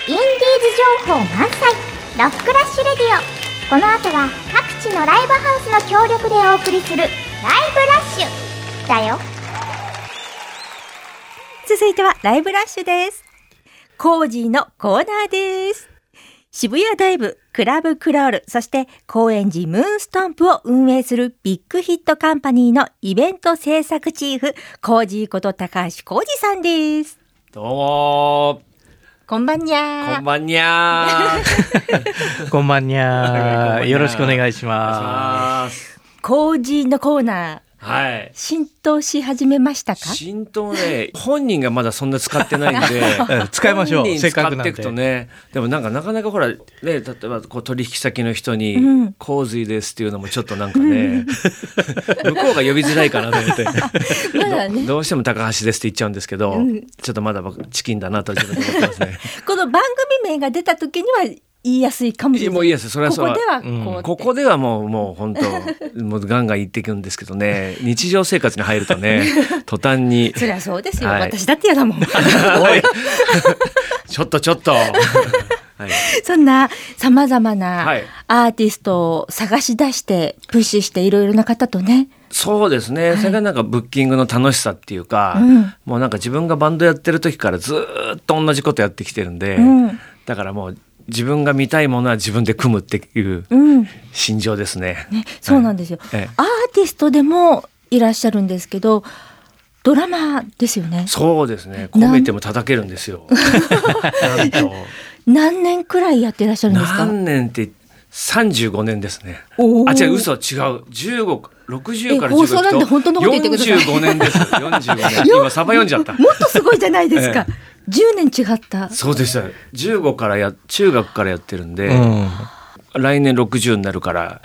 インディーズ情報満載ロックラッシュレディオ。この後は各地のライブハウスの協力でお送りするライブラッシュだよ。 続いてはライブラッシュです。コージーのコーナーです。渋谷ダイブ、クラブクロール、そして高円寺ムーンストンプを運営するビッグヒットカンパニーのイベント制作チーフ、コージーこと高橋コージさんです。 どうもこんばんにゃー。 こんばんにゃーこんばんにゃー。よろしくお願いします。 コージーのコーナー、 はい、 浸透し始めましたか？ 浸透ね、本人がまだそんな使ってないんで使いましょう。 本人使っていくとね。でもなかなかほらね、例えばこう取引先の人に、洪水ですっていうのもちょっとなんかね、向こうが呼びづらいかなと思ってまだ、ね、どうしても高橋ですって言っちゃうんですけど、ちょっとまだ僕チキンだなと自分で思ってますねこの番組名が出た時には言いやすいかもしれない。 もう言いやすい。それはそう。 ここではこう、 ここではもう本当もうガンガン言っていくんですけどね、日常生活に入るとね途端にそりゃそうですよ、はい、私だってやだもんおいちょっと、はい、 そんなさまざまなアーティストを探し出してプッシュしていろいろな方とね。 そうですね、はい、それがなんかブッキングの楽しさっていうか、もうなんか自分がバンドやってる時からずっと同じことやってきてるんで、だからもう自分が見たいものは自分で組むっていう心情ですね。 そうなんですよ、アーティストでもいらっしゃるんですけど、ドラマーですよね。 そうですね、込めても叩けるんですよなんと何年くらいやってらっしゃるんですか？ 何年って35年ですね。違う、嘘、違う、60から15 なんで本当のこと言ってください。 45年です。45年今サバ読んじゃった。 もっとすごいじゃないですか、10年違った。 そうでした。15から中学からやってるんで、来年60になるから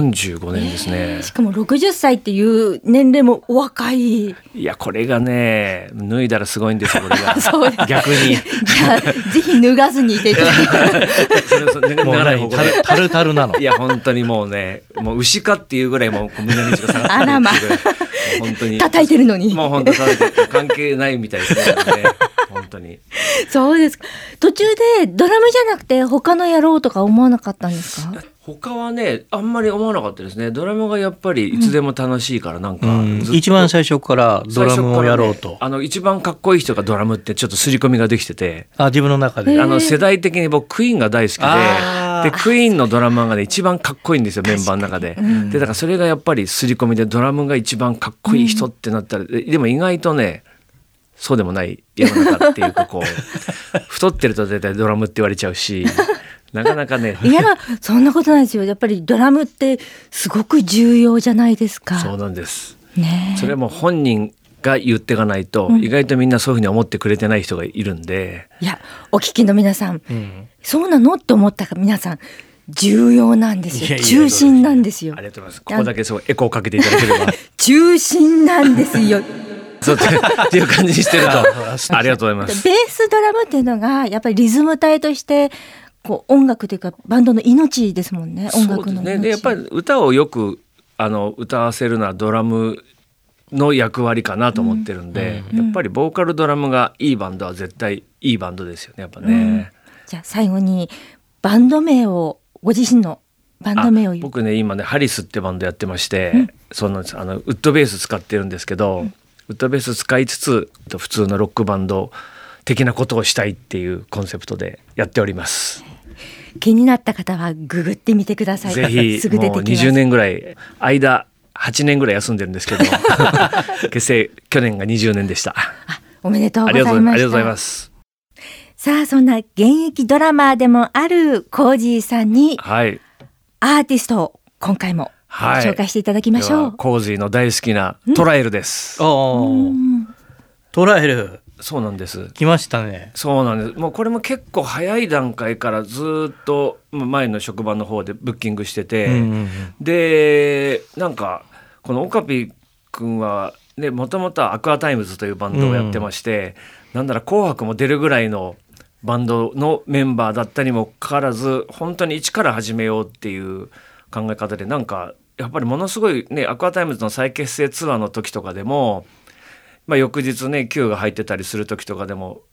45年ですね。 しかも60歳っていう年齢もお若い。 いや、これがね、脱いだらすごいんですよ、これがそう逆に。 じゃあぜひ脱がずにいていただいてもうタルタルなの。 いや本当にもうね、もう牛かっていうぐらいもう胸の位置が下がってるっていうぐらい、 あらま本当に叩いてるのに、 もう本当関係ないみたいですね本当に。 そうですか。途中でドラムじゃなくて他のやろうとか思わなかったんですか？ 他はね、あんまり思わなかったですね。ドラムがやっぱりいつでも楽しいから、なんか、 一番最初からドラムをやろうと、 一番かっこいい人がドラムってちょっと刷り込みができてて、 自分の中で世代的に僕クイーンが大好きで、クイーンのドラマーがね一番かっこいいんですよ、メンバーの中で。でだからそれがやっぱり刷り込みで、ドラムが一番かっこいい人ってなったら、でも意外とねそうでもない世の中っていうか、こう太ってると絶対ドラムって言われちゃうし、なかなかね。 いやそんなことないですよ。やっぱりドラムってすごく重要じゃないですか。 そうなんです、 ね、 それも本人が言っていかないと、意外とみんなそういうふうに思ってくれてない人がいるんで。 いや、お聞きの皆さん、そうなのって思ったか皆さん重要なんですよ。中心なんですよ。 ありがとうございます。ここだけそうエコーかけていただければ中心なんですよそうっていう感じにしてるとありがとうございます。 ベースドラムっていうのがやっぱりリズム体としてこう音楽というかバンドの命ですもんね。音楽の命。そうですね。 でやっぱり歌をよく歌わせるのはドラムの役割かなと思ってるんで、やっぱりボーカルドラムがいいバンドは絶対いいバンドですよね、やっぱね。 じゃあ最後にバンド名を、ご自身のバンド名を言う。 僕ね今ねハリスってバンドやってまして、ウッドベース使ってるんですけど、ウッドベース使いつつ普通のロックバンド的なことをしたいっていうコンセプトでやっております。 気になった方はググってみてください。 ぜひ。 すぐ出てきます。 もう20年ぐらい間8年ぐらい休んでるんですけど結成去年が20年でした。 おめでとうございました。 ありがとうございます。 さあそんな現役ドラマーでもあるコージーさんに、アーティストを今回も紹介していただきましょう。 コージーの大好きなトラエルです。 トラエル。 そうなんです。 来ましたね。 そうなんです。もうこれも結構早い段階からずっと前の職場の方でブッキングしてて、でなんかこのオカピ君はね、もともとアクアタイムズというバンドをやってまして、なんだら紅白も出るぐらいのバンドのメンバーだったにもかかわらず、本当に一から始めようっていう考え方で、なんかやっぱりものすごいね、アクアタイムズの再結成ツアーの時とかでも、翌日ね Q が入ってたりする時とかでも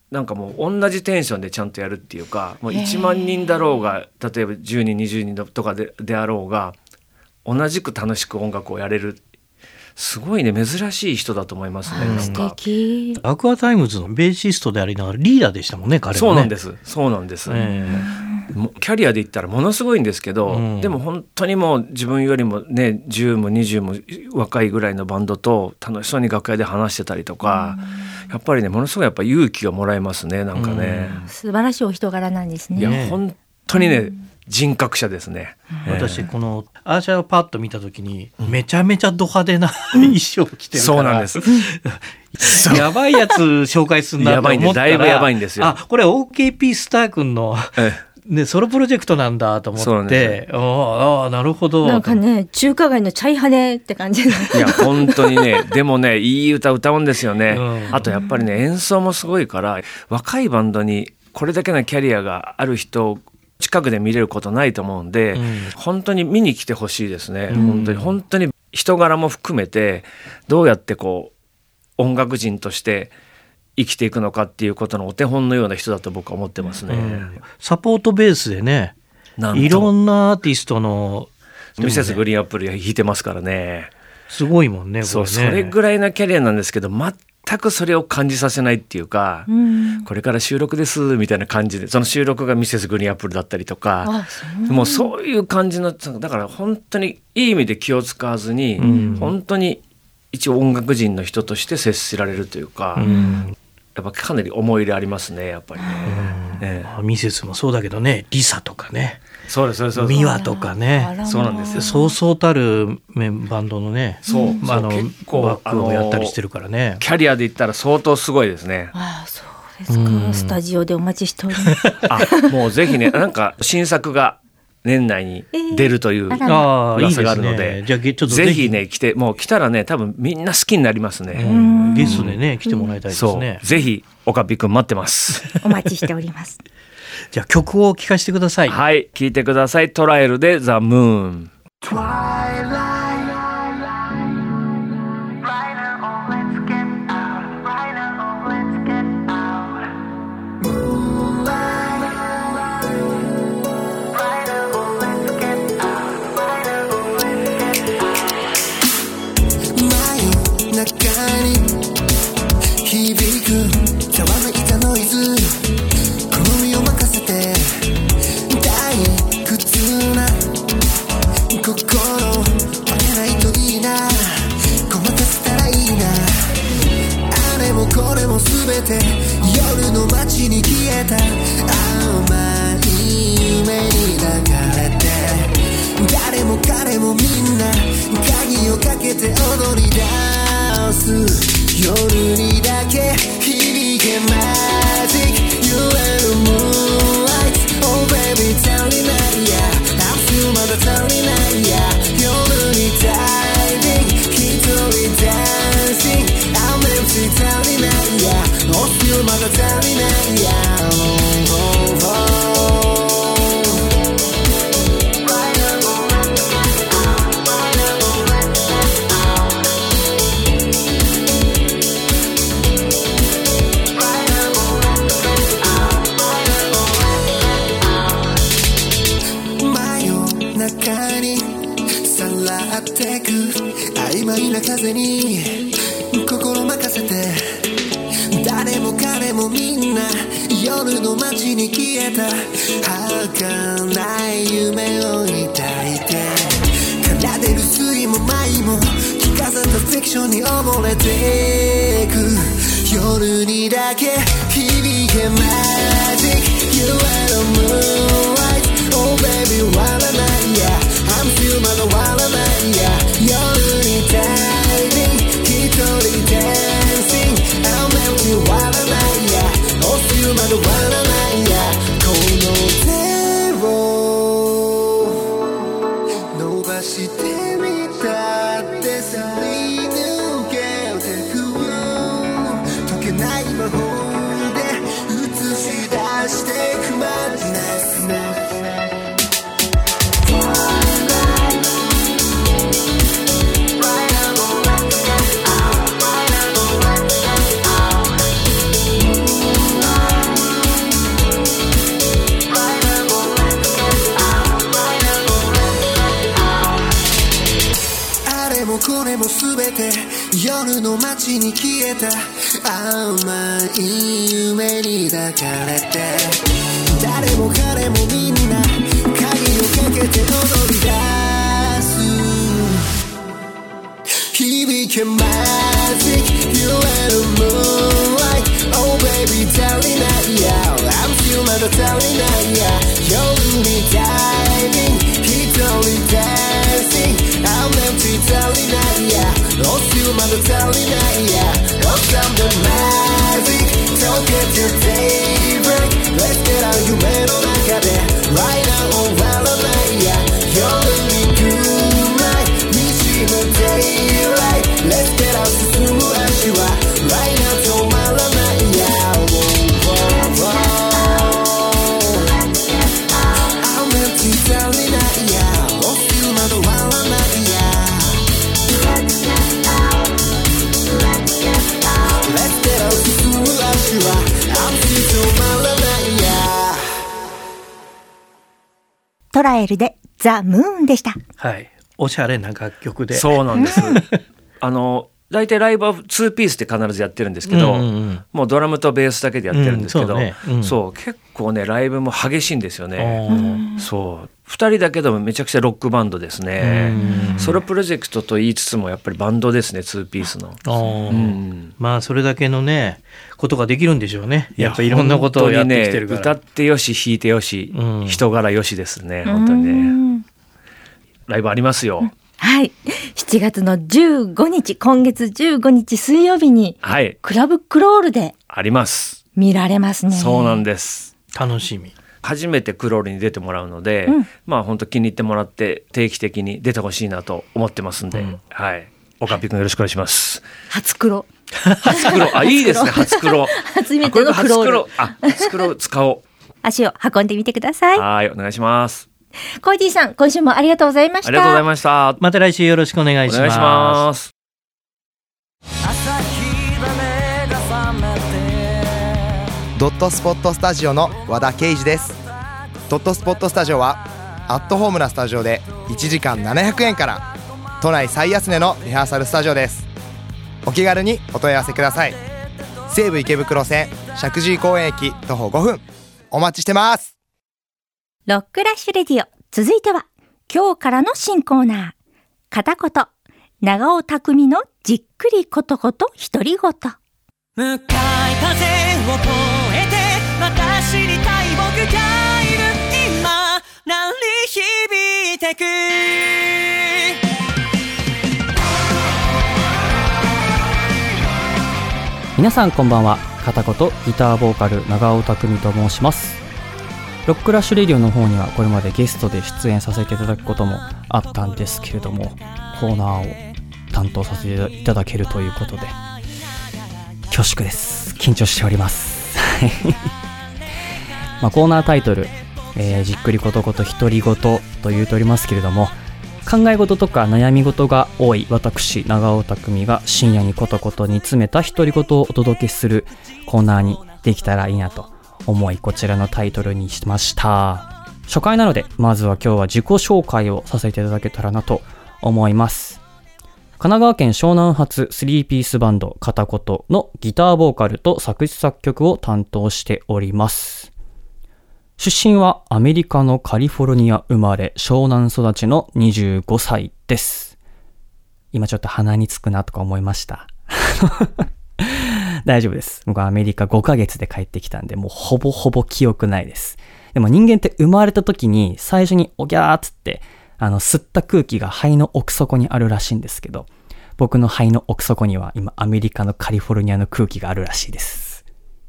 なんかもう同じテンションでちゃんとやるっていうか、もう1万人だろうが例えば10人20人とか であろうが同じく楽しく音楽をやれる、すごいね珍しい人だと思いますね。なんか素敵。 アクアタイムズのベーシストでありながらリーダーでしたもんね、彼はね。 そうなんです、そうなんです、キャリアで言ったらものすごいんですけど、でも本当にもう自分よりもね10も20も若いぐらいのバンドと楽しそうに楽屋で話してたりとか、やっぱりねものすごいやっぱ勇気がもらえますね。なんかね、 素晴らしいお人柄なんですね。 いや本当にね、人格者ですね。 私このアーシャをパッと見た時にめちゃめちゃド派手な衣装を着てるから、 そうなんですやばいやつ紹介するなと思ったら、 だいぶやばいんですよ。 これ OKP スター君のね、ソロプロジェクトなんだと思って、なるほど。 なんかね、中華街のチャイハネって感じ。いや本当にねでもねいい歌歌うんですよね、あとやっぱりね演奏もすごいから、若いバンドにこれだけのキャリアがある人を近くで見れることないと思うんで、本当に見に来てほしいですね。本当に人柄も含めてどうやってこう音楽人として生きていくのかっていうことのお手本のような人だと僕は思ってますね。 サポートベースでね、いろんなアーティストのミセスグリーンアップル弾いてますからね。 すごいもんね。 それぐらいなキャリアなんですけど、全くそれを感じさせないっていうか、これから収録ですみたいな感じで、その収録がミセスグリーンアップルだったりとか、もうそういう感じの、だから本当にいい意味で気を使わずに、本当に一応音楽人の人として接しられるというか、やっぱかなり思い入れありますね、やっぱりね。 ミセスもそうだけどね、リサとかね、 そうですそうです、 ミワとかね、 そうなんですよ。 そうそうたるバンドのね、 そう結構バックをやったりしてるからね。 キャリアで言ったら相当すごいですね。 そうですか。スタジオでお待ちしております。 もうぜひね、なんか新作が年内に出るという噂があるので、 じゃあちょっとぜひね来て、もう来たらね多分みんな好きになりますね。 ゲストでね来てもらいたいですね。 ぜひオカピくん待ってます。 お待ちしております。 じゃあ曲を聴かせてください。 はい、聴いてください。トライルでザ・ムーン。 夜の街に消えた甘い夢に抱かれて、誰も彼もみんな鍵をかけて踊り出す。夜にだけ響けマジック You are the moonlight Oh baby 足りないや I'm still まだ足りないや。夜にダイビング一人ダンシング I'm empty 足りないや。Oh still まだ足りないや。曖昧な風に心任せて、誰も彼もみんな夜の街に消えた儚い夢を抱いて、奏でる酸も舞も着飾ったフィクションに溺れてく。夜にだけ響けマジック You are the moonlight Oh baby 終わらないや。I'm still まだ終わらないや。夜にダイビング一人ダンシング I'm empty 終わらないや。Oh still まだ終わらないや。この手を伸ばしてみたってすり抜けてく。解けない魔法で映し出夜の街に消えた甘い夢に抱かれて誰も彼もみんな鍵をかけて踊り出す響け Magic You and the moonlight Oh baby 足りないや I'm still まだ足りないや夜に diving 一人 dancing I'm empty 足りないや Oh still まだ足りないや Oh I'm the magic Don't get your daybreak Let's get out 夢の中で Right now 終わらないや夜に good night 滲む daylight Let's get out 進む足は Right now 止まらないや I'm empty 足りないや Oh still まだ終わらないや Let's get out 進む足は I'm still 止まらないやトラエルでザ・ムーンでした。 はい、おしゃれな楽曲で。 そうなんです大体ライブは2ピースって必ずやってるんですけど、もうドラムとベースだけでやってるんですけど、そう結構ねライブも激しいんですよね。そう2人だけでもめちゃくちゃロックバンドですね。ソロプロジェクトと言いつつもやっぱりバンドですね2ピースの。 まあそれだけのねことができるんでしょうね。やっぱいろんなことをやってきてるから、 歌ってよし弾いてよし、人柄よしですね本当にね。ライブありますよ。 はい、7月の15日今月15日水曜日に、はい、クラブクロールであります見られますね。 そうなんです。 楽しみ。 初めてクロールに出てもらうので、まあ本当気に入ってもらって定期的に出てほしいなと思ってますんで、はい、おかっぴくんよろしくお願いします。 初黒あ、いいですね。初黒初めてのクロール。 初黒使おう。 足を運んでみてください。 はい、お願いします。 コージーさん、今週もありがとうございました。 ありがとうございました。 また来週よろしくお願いします。 お願いします。 ドットスポットスタジオの和田圭司です。ドットスポットスタジオはアットホームなスタジオで1時間700円から都内最安値のリハーサルスタジオです。お気軽にお問い合わせください。西武池袋線石神井公園駅徒歩5分お待ちしてます。 ロックラッシュレディオ、続いては今日からの新コーナー、片言長尾匠のじっくりことこと独り言。 向かい風を越えてまた知りたい僕がいる今鳴り響いてく。 皆さんこんばんは。片言ギターボーカル長尾匠と申します。ロックラッシュレディオの方にはこれまでゲストで出演させていただくこともあったんですけれども、コーナーを担当させていただけるということで恐縮です。緊張しておりますコーナータイトル、じっくりことこと独り言と言うておりますけれども、考え事とか悩み事が多い私長尾匠が深夜にことこと煮詰めた独り言をお届けするコーナーにできたらいいなと思い、こちらのタイトルにしました。初回なのでまずは今日は自己紹介をさせていただけたらなと思います。神奈川県湘南発3ピースバンド片言のギターボーカルと作詞作曲を担当しております。出身はアメリカのカリフォルニア生まれ湘南育ちの25歳です。今ちょっと鼻につくなとか思いました大丈夫です。僕はアメリカ5ヶ月で帰ってきたんで、もうほぼほぼ記憶ないです。でも人間って生まれた時に最初におぎゃーっつって吸った空気が肺の奥底にあるらしいんですけど、僕の肺の奥底には今アメリカのカリフォルニアの空気があるらしいです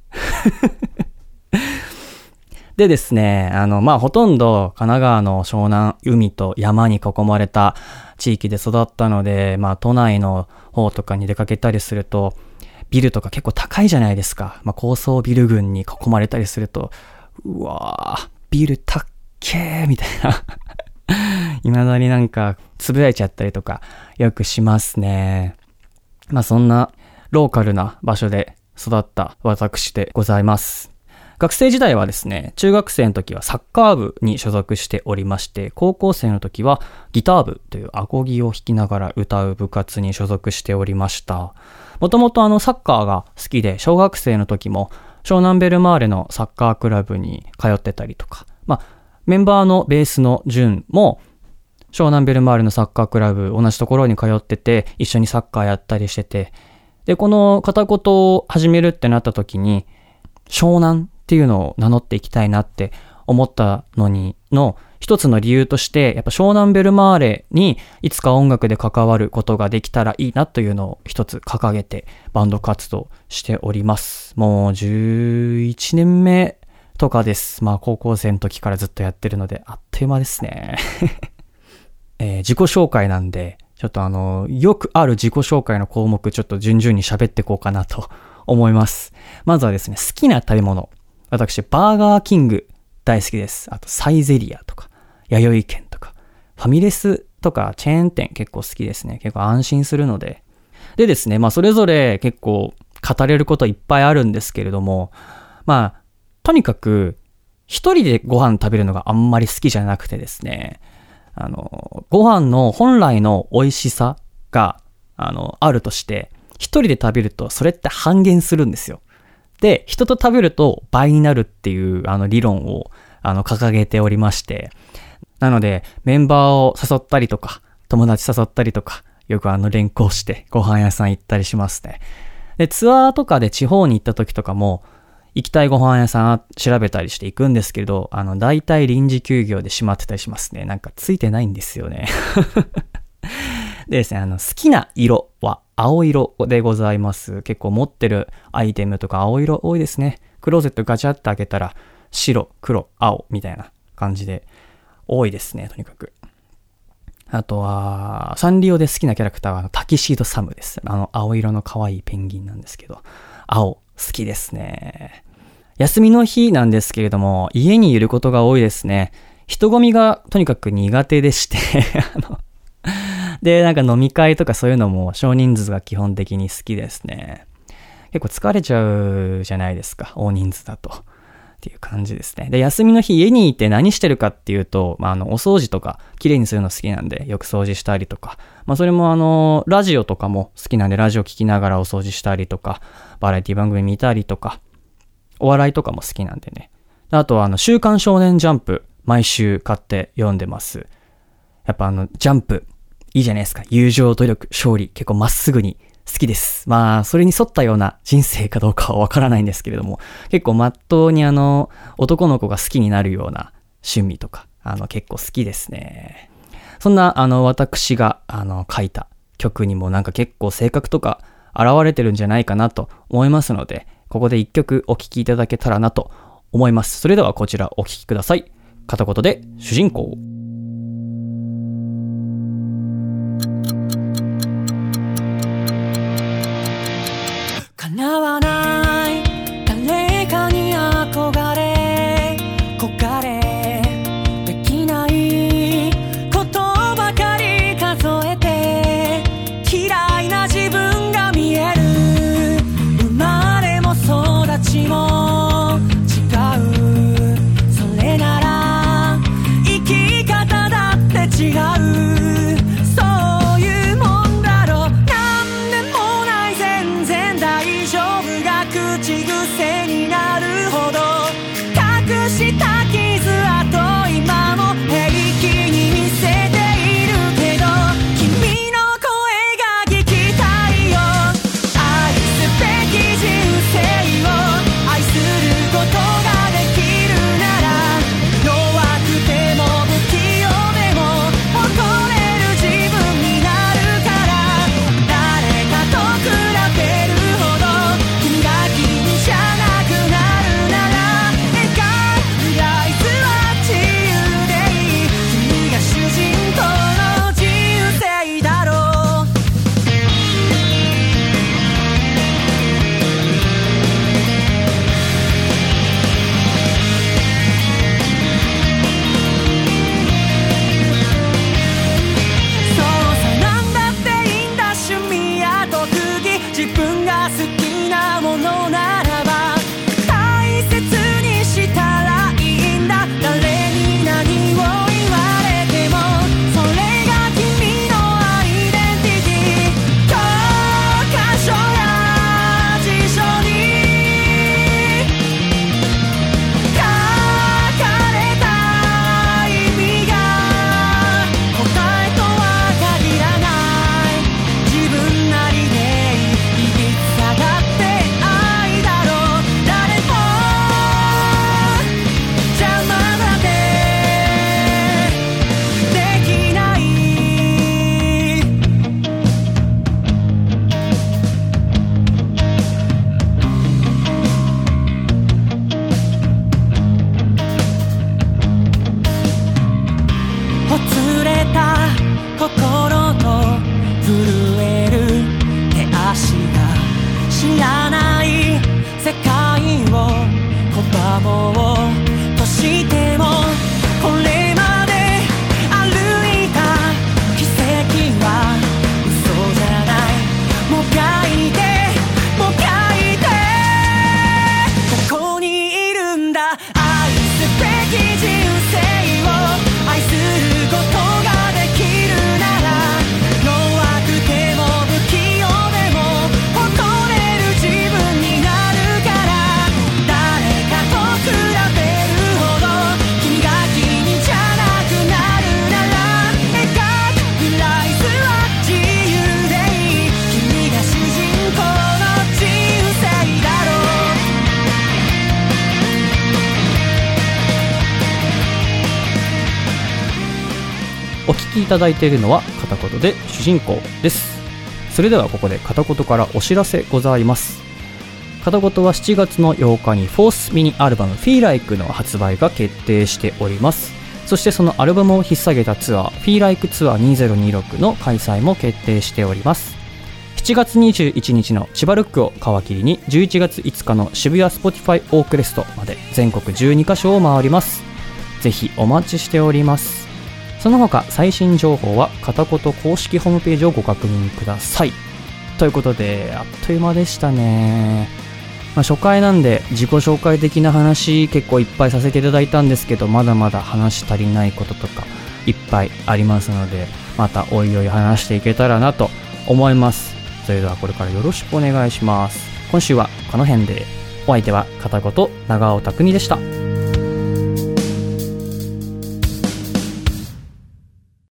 でですね、ほとんど神奈川の湘南、海と山に囲まれた地域で育ったので、都内の方とかに出かけたりすると、ビルとか結構高いじゃないですか。高層ビル群に囲まれたりすると、うわー、ビルたっけーみたいな。未だになんかつぶやいちゃったりとかよくしますね。そんなローカルな場所で育った私でございます。 学生時代はですね、中学生の時はサッカー部に所属しておりまして、高校生の時はギター部というアコギを弾きながら歌う部活に所属しておりました。もともとサッカーが好きで、小学生の時も湘南ベルマーレのサッカークラブに通ってたりとか、メンバーのベースのジュンも湘南ベルマーレのサッカークラブ同じところに通ってて、一緒にサッカーやったりしてて、で、この片言を始めるってなった時に、湘南っていうのを名乗っていきたいなって思ったの一つの理由として、やっぱ湘南ベルマーレにいつか音楽で関わることができたらいいなというのを一つ掲げてバンド活動しております。もう11年目とかです。高校生の時からずっとやってるので、あっという間ですね。自己紹介なんで、ちょっとよくある自己紹介の項目ちょっと順々に喋っていこうかなと思います。まずはですね、好きな食べ物。私、バーガーキング大好きです。あと、サイゼリアとか、弥生県とか、ファミレスとか、チェーン店結構好きですね。結構安心するので。でですね、それぞれ結構語れることいっぱいあるんですけれども、とにかく、一人でご飯食べるのがあんまり好きじゃなくてですね、ご飯の本来の美味しさが、あるとして、一人で食べるとそれって半減するんですよ。で、人と食べると倍になるっていう理論を掲げておりまして、なのでメンバーを誘ったりとか、友達誘ったりとか、よく連行してご飯屋さん行ったりしますね。で、ツアーとかで地方に行った時とかも、行きたいご飯屋さん調べたりして行くんですけど、大体臨時休業で閉まってたりしますね。なんかついてないんですよね。でですね、好きな色は青色でございます。結構持ってるアイテムとか青色多いですね。クローゼットガチャって開けたら白、黒、青みたいな感じで多いですね、とにかく。あとは、サンリオで好きなキャラクターはタキシードサムです。青色の可愛いペンギンなんですけど、青好きですね。休みの日なんですけれども、家にいることが多いですね。人混みがとにかく苦手でしてで、なんか飲み会とかそういうのも少人数が基本的に好きですね。結構疲れちゃうじゃないですか、大人数だと。っていう感じですね。で、休みの日家にいて何してるかっていうと、お掃除とか綺麗にするの好きなんで、よく掃除したりとか、それもラジオとかも好きなんで、ラジオ聞きながらお掃除したりとか、バラエティ番組見たりとか、お笑いとかも好きなんでね。あとは週刊少年ジャンプ、毎週買って読んでます。やっぱジャンプ、いいじゃないですか。友情、努力、勝利、結構まっすぐに好きです。それに沿ったような人生かどうかはわからないんですけれども、結構まっとうに男の子が好きになるような趣味とか、結構好きですね。そんな、私が、書いた曲にもなんか結構性格とか現れてるんじゃないかなと思いますので、ここで一曲お聴きいただけたらなと思います。それではこちらお聴きください。片言で主人公。 叶わない誰かに憧れ焦がれできないことばかり数えて嫌いな自分が見える生まれも育ちも違うそれなら生きお聞きいただいているのは片言で主人公です。それではここで片言からお知らせございます。片言は7月の8日にフォースミニアルバム Feel Like の発売が決定しております。そしてそのアルバムを引っ提げたツアー Feel Like ツアー2026の開催も決定しております。7月21日の千葉ルックを皮切りに11月5日の渋谷スポティファイオークレストまで全国12カ所を回ります。ぜひお待ちしております。その他最新情報は片言公式ホームページをご確認ください。ということであっという間でしたね。初回なんで自己紹介的な話結構いっぱいさせていただいたんですけど、まだまだ話足りないこととかいっぱいありますので、またおいおい話していけたらなと思います。それではこれからよろしくお願いします。今週はこの辺で。お相手は片言長尾匠でした。